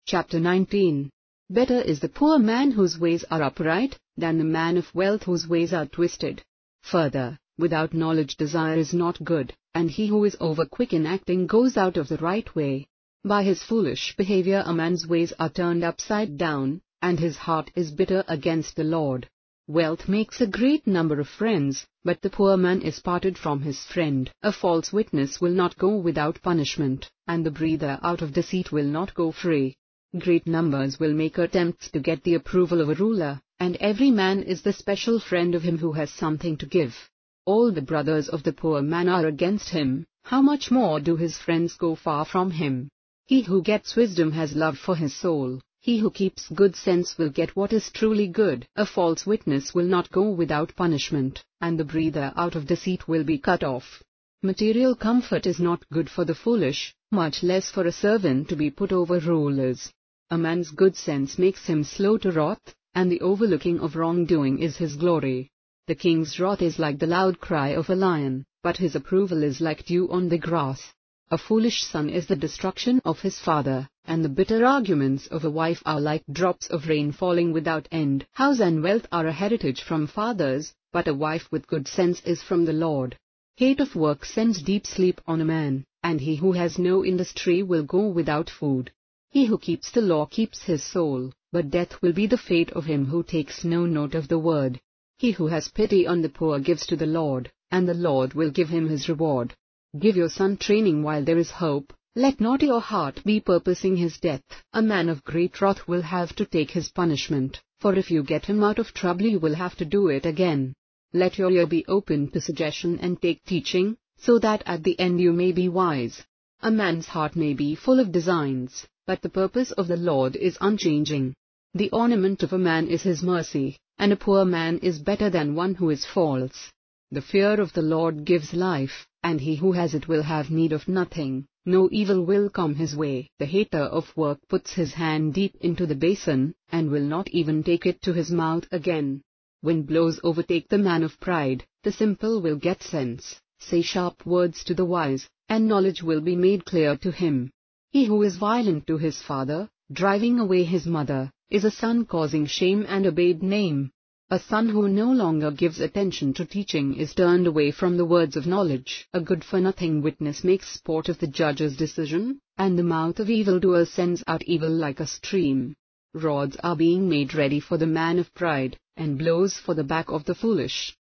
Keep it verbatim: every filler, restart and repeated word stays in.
Chapter nineteen. Better is the poor man whose ways are upright, than the man of wealth whose ways are twisted. Further, without knowledge desire is not good, and he who is over quick in acting goes out of the right way. By his foolish behavior a man's ways are turned upside down, and his heart is bitter against the Lord. Wealth makes a great number of friends, but the poor man is parted from his friend. A false witness will not go without punishment, and the breather out of deceit will not go free. Great numbers will make attempts to get the approval of a ruler, and every man is the special friend of him who has something to give. All the brothers of the poor man are against him, how much more do his friends go far from him? He who gets wisdom has love for his soul. He who keeps good sense will get what is truly good. A false witness will not go without punishment, and the breather out of deceit will be cut off. Material comfort is not good for the foolish, much less for a servant to be put over rulers. A man's good sense makes him slow to wrath, and the overlooking of wrongdoing is his glory. The king's wrath is like the loud cry of a lion, but his approval is like dew on the grass. A foolish son is the destruction of his father, and the bitter arguments of a wife are like drops of rain falling without end. House and wealth are a heritage from fathers, but a wife with good sense is from the Lord. Hate of work sends deep sleep on a man, and he who has no industry will go without food. He who keeps the law keeps his soul, but death will be the fate of him who takes no note of the word. He who has pity on the poor gives to the Lord, and the Lord will give him his reward. Give your son training while there is hope, let not your heart be purposing his death. A man of great wrath will have to take his punishment, for if you get him out of trouble you will have to do it again. Let your ear be open to suggestion and take teaching, so that at the end you may be wise. A man's heart may be full of designs, but the purpose of the Lord is unchanging. The ornament of a man is his mercy, and a poor man is better than one who is false. The fear of the Lord gives life, and he who has it will have need of nothing. No evil will come his way. The hater of work puts his hand deep into the basin, and will not even take it to his mouth again. When blows overtake the man of pride, the simple will get sense. Say sharp words to the wise, and knowledge will be made clear to him. He who is violent to his father, driving away his mother, is a son causing shame and a bad name. A son who no longer gives attention to teaching is turned away from the words of knowledge. A good-for-nothing witness makes sport of the judge's decision, and the mouth of evildoers sends out evil like a stream. Rods are being made ready for the man of pride, and blows for the back of the foolish.